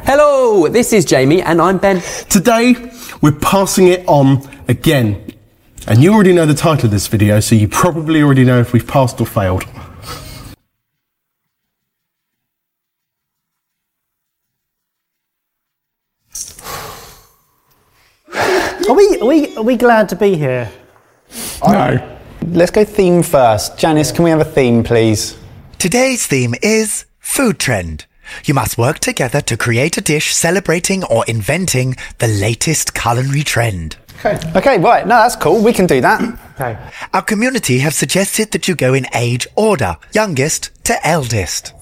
Hello, this is Jamie and I'm Ben. Today, we're passing it on again. And you already know the title of this video, so you probably already know if we've passed or failed. Are we glad to be here? No. Let's go theme first. Janice, can we have a theme, please? Today's theme is food trend. You must work together to create a dish celebrating or inventing the latest culinary trend. Okay, right. No, that's cool. We can do that. Okay. Our community have suggested that you go in age order, youngest to eldest.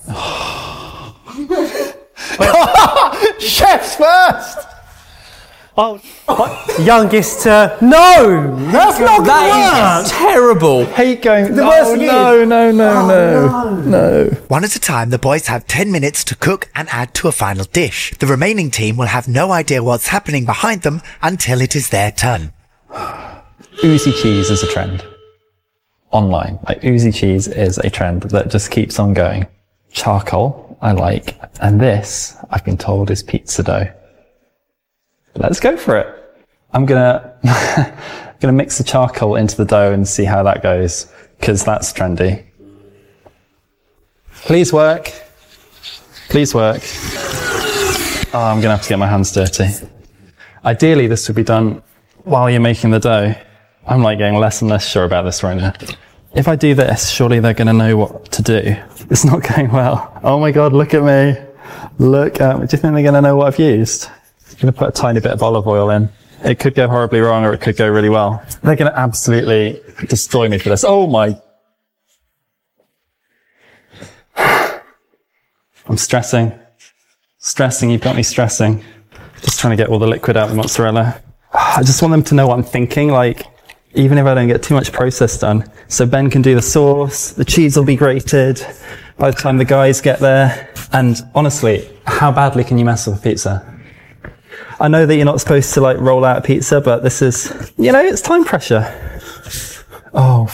Chefs first! Oh, what? Youngest to... No! That's not going to That work! is terrible. Hate going... The worst thing is- No. One at a time, the boys have 10 minutes to cook and add to a final dish. The remaining team will have no idea what's happening behind them until it is their turn. Oozy cheese is a trend. Online. Like, oozy cheese is a trend that just keeps on going. Charcoal, I like. And this, I've been told, is pizza dough. Let's go for it. I'm gonna mix the charcoal into the dough and see how that goes, because that's trendy. Please work. Please work. Oh, I'm gonna have to get my hands dirty. Ideally, this would be done while you're making the dough. I'm like getting less and less sure about this right now. If I do this, surely they're gonna know what to do. It's not going well. Oh my God, look at me. Look at me. Do you think they're gonna know what I've used? I'm going to put a tiny bit of olive oil in. It could go horribly wrong or it could go really well. They're going to absolutely destroy me for this. Oh my. I'm stressing. You've got me stressing. Just trying to get all the liquid out of the mozzarella. I just want them to know what I'm thinking, like, even if I don't get too much process done. So Ben can do the sauce, the cheese will be grated by the time the guys get there. And honestly, how badly can you mess up a pizza? I know that you're not supposed to like roll out a pizza, but this is, you know, it's time pressure. Oh.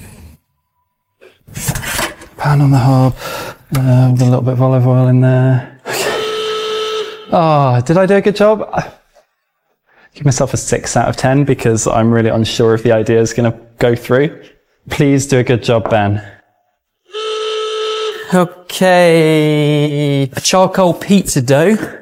Pan on the hob, with a little bit of olive oil in there. Oh, did I do a good job? I give myself a 6 out of 10 because I'm really unsure if the idea is going to go through. Please do a good job, Ben. Okay, a charcoal pizza dough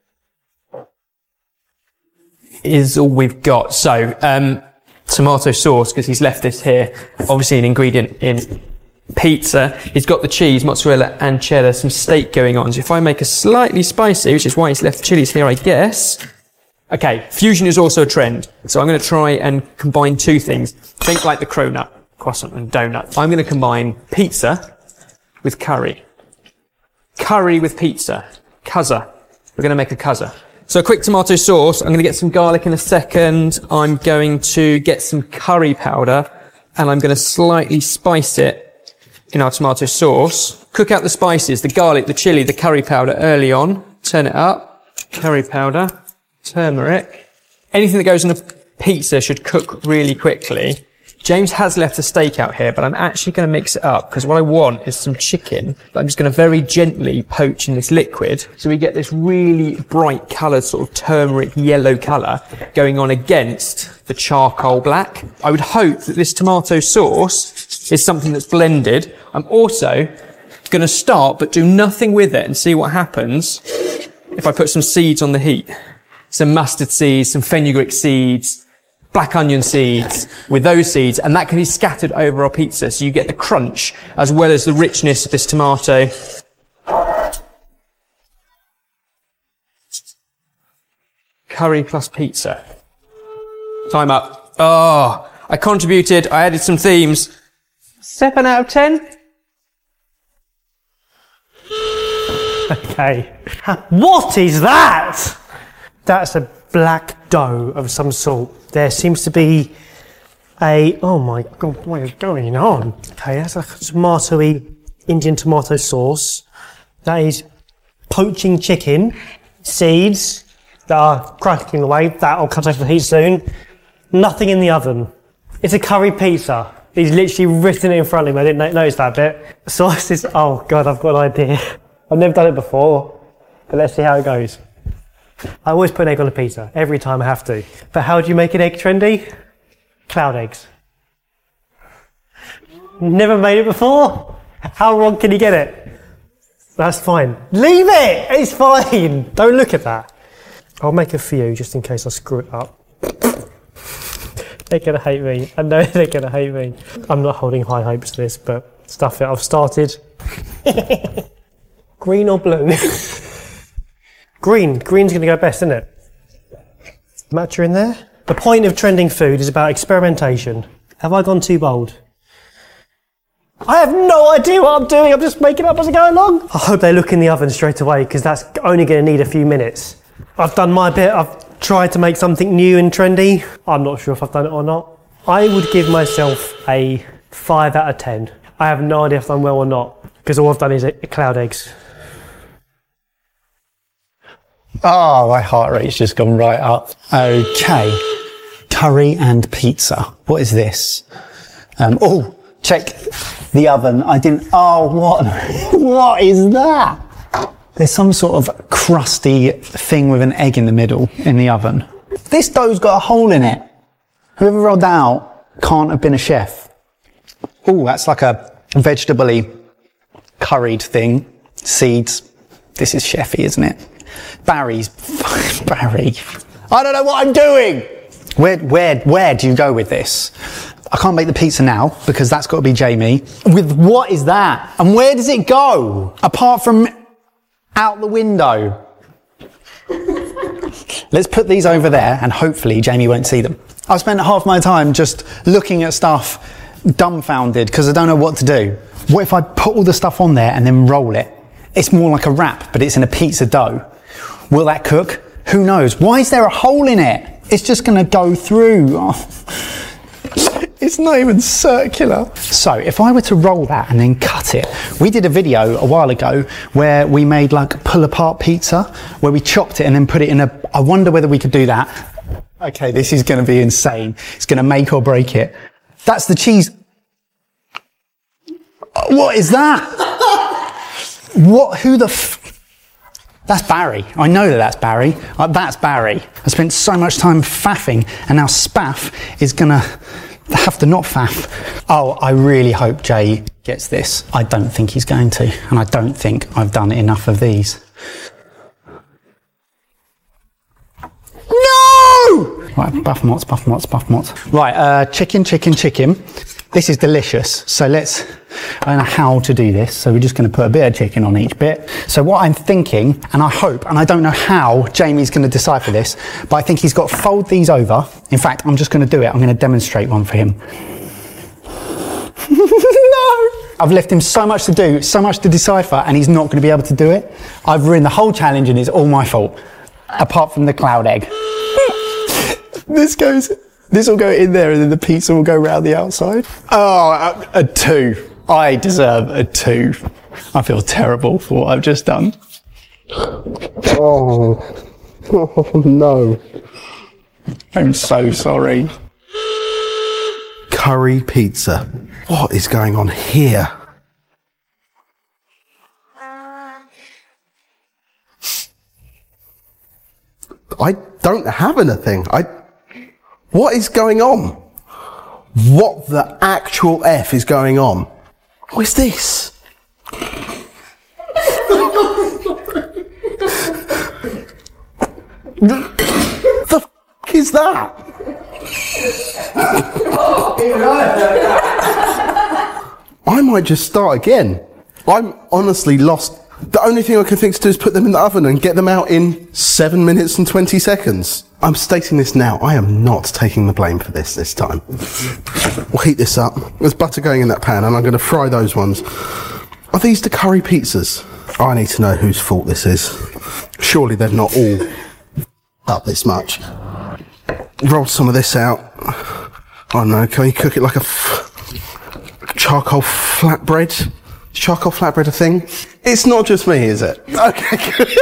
is all we've got. So, tomato sauce, because he's left this here, obviously an ingredient in pizza. He's got the cheese, mozzarella and cheddar, some steak going on. So if I make a slightly spicy, which is why he's left the chilies here, I guess. Okay, fusion is also a trend. So I'm going to try and combine two things. Think like the cronut, croissant and donut. I'm going to combine pizza with curry. Curry with pizza. Cuzza. We're going to make a cuzza. So a quick tomato sauce. I'm going to get some garlic in a second. I'm going to get some curry powder and I'm going to slightly spice it in our tomato sauce. Cook out the spices, the garlic, the chili, the curry powder early on. Turn it up. Curry powder, turmeric. Anything that goes on a pizza should cook really quickly. James has left a steak out here, but I'm actually going to mix it up because what I want is some chicken that I'm just going to very gently poach in this liquid so we get this really bright coloured sort of turmeric yellow colour going on against the charcoal black. I would hope that this tomato sauce is something that's blended. I'm also going to start but do nothing with it and see what happens if I put some seeds on the heat. Some mustard seeds, some fenugreek seeds, black onion seeds with those seeds, and that can be scattered over our pizza so you get the crunch as well as the richness of this tomato. Curry plus pizza. Time up. Oh, I contributed, I added some themes. 7 out of 10? Okay. What is that? That's a black dough of some sort. There seems to be oh my God, what is going on? Okay, that's a tomatoey Indian tomato sauce. That is poaching chicken, seeds that are crackling away. That'll cut off the heat soon. Nothing in the oven. It's a curry pizza. He's literally written it in front of me. I didn't notice that bit. Sauce is, oh God, I've got an idea. I've never done it before, but let's see how it goes. I always put an egg on a pizza, every time I have to. But how do you make an egg trendy? Cloud eggs. Never made it before? How wrong can you get it? That's fine. Leave it! It's fine! Don't look at that. I'll make a few just in case I screw it up. They're gonna hate me. I know they're gonna hate me. I'm not holding high hopes for this, but stuff it. I've started. Green or blue? Green. Green's gonna go best, isn't it? Matcha in there. The point of trending food is about experimentation. Have I gone too bold? I have no idea what I'm doing. I'm just making it up as I go along. I hope they look in the oven straight away because that's only going to need a few minutes. I've done my bit. I've tried to make something new and trendy. I'm not sure if I've done it or not. I would give myself a 5 out of 10. I have no idea if I've done well or not because all I've done is cloud eggs. Oh, my heart rate's just gone right up. Okay. Curry and pizza. What is this? Oh, check the oven. I didn't... Oh, what? What is that? There's some sort of crusty thing with an egg in the middle in the oven. This dough's got a hole in it. Whoever rolled that out can't have been a chef. Oh, that's like a vegetable-y curried thing. Seeds. This is chefy, isn't it? Barry. I don't know what I'm doing. Where do you go with this? I can't make the pizza now because that's got to be Jamie. With what is that? And where does it go? Apart from out the window. Let's put these over there and hopefully Jamie won't see them. I've spent half my time just looking at stuff dumbfounded because I don't know what to do. What if I put all the stuff on there and then roll it? It's more like a wrap, but it's in a pizza dough. Will that cook? Who knows? Why is there a hole in it? It's just going to go through. Oh. It's not even circular. So if I were to roll that and then cut it, we did a video a while ago where we made like pull apart pizza, where we chopped it and then put it in a, I wonder whether we could do that. Okay, this is going to be insane. It's going to make or break it. That's the cheese. What is that? What, who the That's Barry. I know that's Barry. That's Barry. I spent so much time faffing and now Spaff is going to have to not faff. Oh, I really hope Jay gets this. I don't think he's going to, and I don't think I've done enough of these. No! Right, buff mots. Right, chicken. This is delicious. So I don't know how to do this. So we're just going to put a bit of chicken on each bit. So what I'm thinking, and I hope, and I don't know how Jamie's going to decipher this, but I think he's got to fold these over. In fact, I'm just going to do it. I'm going to demonstrate one for him. No! I've left him so much to do, so much to decipher, and he's not going to be able to do it. I've ruined the whole challenge and it's all my fault. Apart from the cloud egg. This will go in there and then the pizza will go round the outside. Oh, a 2. I deserve a 2. I feel terrible for what I've just done. Oh no. I'm so sorry. Curry pizza. What is going on here? I don't have anything. What is going on? What the actual F is going on? What is this? The f*** is that? I might just start again. I'm honestly lost. The only thing I can think to do is put them in the oven and get them out in 7 minutes and 20 seconds. I'm stating this now. I am not taking the blame for this time. We'll heat this up. There's butter going in that pan and I'm going to fry those ones. Are these the curry pizzas? I need to know whose fault this is. Surely they're not all up this much. Roll some of this out. Oh no, can you cook it like a charcoal flatbread? Is charcoal flatbread a thing? It's not just me, is it? Okay, good.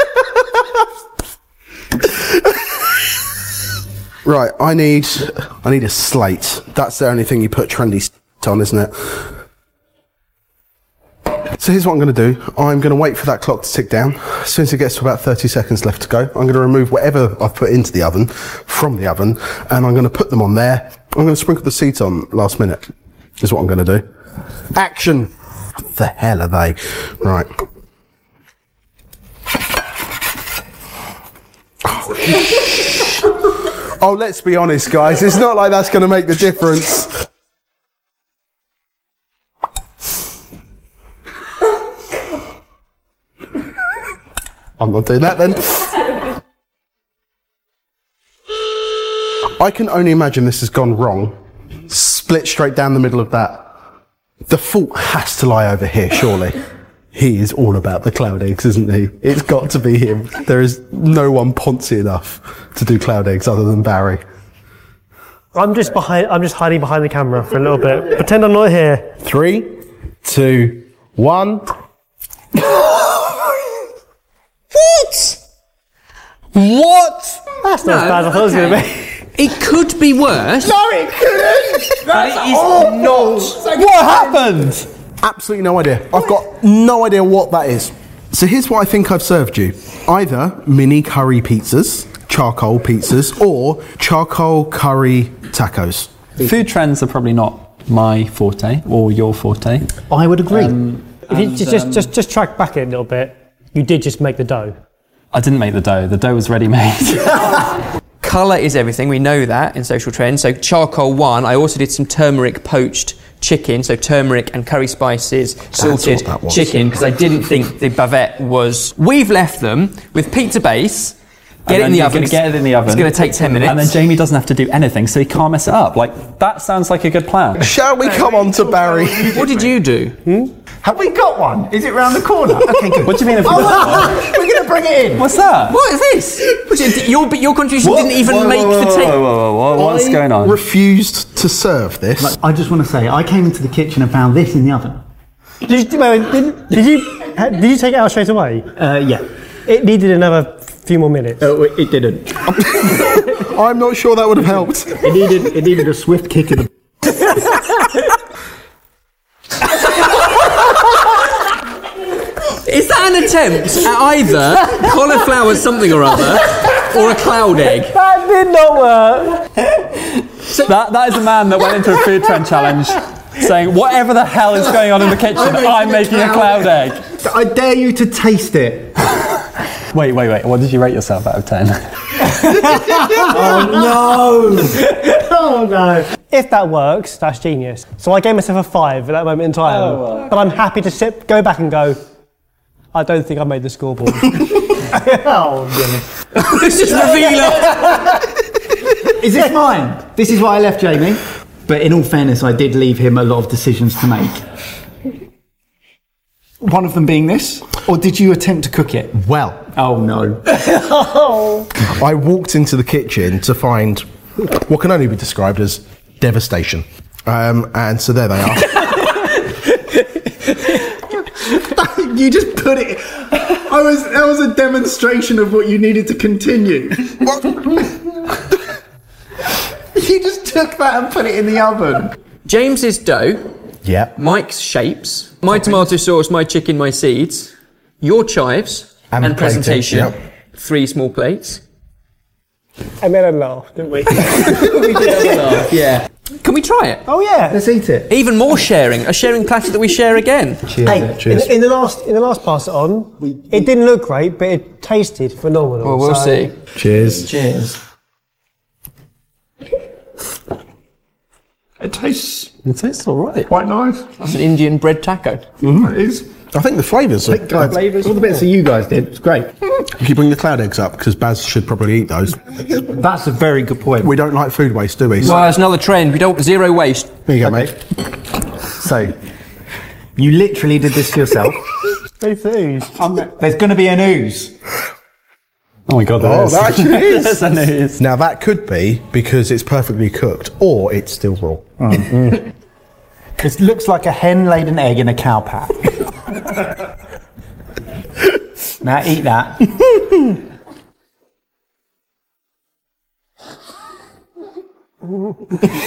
Right, I need a slate. That's the only thing you put trendy on, isn't it? So here's what I'm going to do. I'm going to wait for that clock to tick down. As soon as it gets to about 30 seconds left to go, I'm going to remove whatever I've put into the oven from the oven, and I'm going to put them on there. I'm going to sprinkle the seeds on last minute, is what I'm going to do. Action! What the hell are they? Right. Oh, let's be honest, guys. It's not like that's going to make the difference. I'm not doing that then. I can only imagine this has gone wrong. Split straight down the middle of that. The fault has to lie over here, surely. He is all about the cloud eggs, isn't he? It's got to be him. There is no one poncy enough to do cloud eggs other than Barry. I'm just hiding behind the camera for a little bit. Pretend I'm not here. 3, 2, 1. What? That's not as bad as I thought it was going to be. It could be worse. No, it couldn't! But it is not. What happened? Absolutely no idea. I've got no idea what that is. So here's what I think I've served you. Either mini curry pizzas, charcoal pizzas, or charcoal curry tacos. Food trends are probably not my forte or your forte. I would agree. If you just track back a little bit, you did just make the dough. I didn't make the dough. The dough was ready made. Colour is everything. We know that in Social Trends. So charcoal 1. I also did some turmeric poached chicken. So turmeric and curry spices, salted what that was. chicken, because I didn't think the bavette was. We've left them with pizza base. Get it in the oven. Get it in the oven. It's going to take 10 minutes. And then Jamie doesn't have to do anything, so he can't mess it up. Like, that sounds like a good plan. Shall we come on to Barry? What did you do? Have we got one? Is it round the corner? Okay, good. What do you mean if we got We're going to bring it in. What's that? What is this? Your contribution didn't even make the tape. What's going on? Refused to serve this. I just want to say, I came into the kitchen and found this in the oven. Did you take it out straight away? Yeah. It needed another few more minutes. Oh, it didn't. I'm not sure that would have helped. It needed a swift kick in the... Is that an attempt at either cauliflower something or other or a cloud egg? That did not work. That is a man that went into a food trend challenge saying, whatever the hell is going on in the kitchen, I'm making a cloud egg. I dare you to taste it. Wait. What did you rate yourself out of 10? Oh no. If that works, that's genius. So I gave myself a 5 at that moment in time. But I'm happy to go back and go, I don't think I made the scoreboard. Oh, It's just revealer. Is this mine? This is what I left Jamie. But in all fairness, I did leave him a lot of decisions to make. One of them being this? Or did you attempt to cook it? Well, Oh no. I walked into the kitchen to find what can only be described as devastation. And so there they are. You just put it... That was a demonstration of what you needed to continue. You just took that and put it in the oven. James's dough, Yeah. Mike's shapes, my tomato sauce, my chicken, my seeds, your chives and plating, presentation, yeah. 3 small plates. And then I laughed, didn't we? Yeah. Can we try it? Oh yeah. Let's eat it. Even more sharing, a sharing platter that we share again. Hey, Cheers. in the last pass it on, it didn't look great, but it tasted phenomenal. Well, we'll so- see. Cheers. Cheers. It tastes all right. quite nice. That's an Indian bread taco. It is. I think the flavours are... All the bits that you guys did, it's great. Can you bring the cloud eggs up? Because Baz should probably eat those. That's a very good point. We don't like food waste, do we? Well, that's another trend. We don't zero waste. Here you go, mate. So, you literally did this to yourself. There's ooze. There's going to be an ooze. Oh my God, there Oh, is. that actually is. There's an ooze. Now, that could be because it's perfectly cooked, or it's still raw. It looks like a hen laid an egg in a cow pat. Now eat that.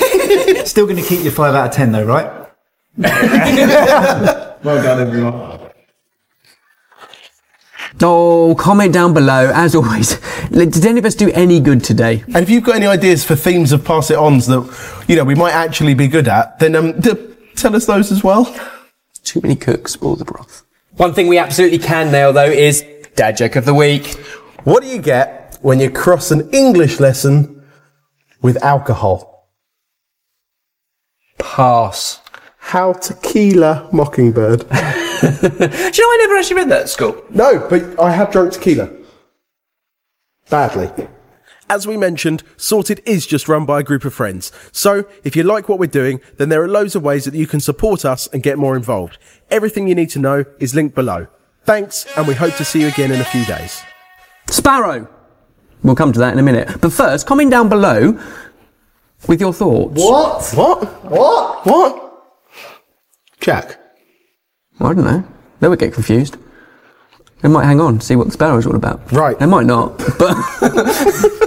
Still going to keep your 5 out of 10 though, right? Well done, everyone. Oh, comment down below, as always. Did any of us do any good today? And if you've got any ideas for themes of Pass It Ons that, we might actually be good at, then tell us those as well. Too many cooks, spoil the broth. One thing we absolutely can nail, though, is Dad Joke of the Week. What do you get when you cross an English lesson with alcohol? Pass. How tequila mockingbird. Do you know I never actually read that at school? No, but I have drunk tequila. Badly. As we mentioned, Sorted is just run by a group of friends. So, if you like what we're doing, then there are loads of ways that you can support us and get more involved. Everything you need to know is linked below. Thanks, and we hope to see you again in a few days. Sparrow! We'll come to that in a minute. But first, comment down below with your thoughts. What? Jack. Well, I don't know. They would get confused. They might hang on, see what the sparrow is all about. Right. They might not, but...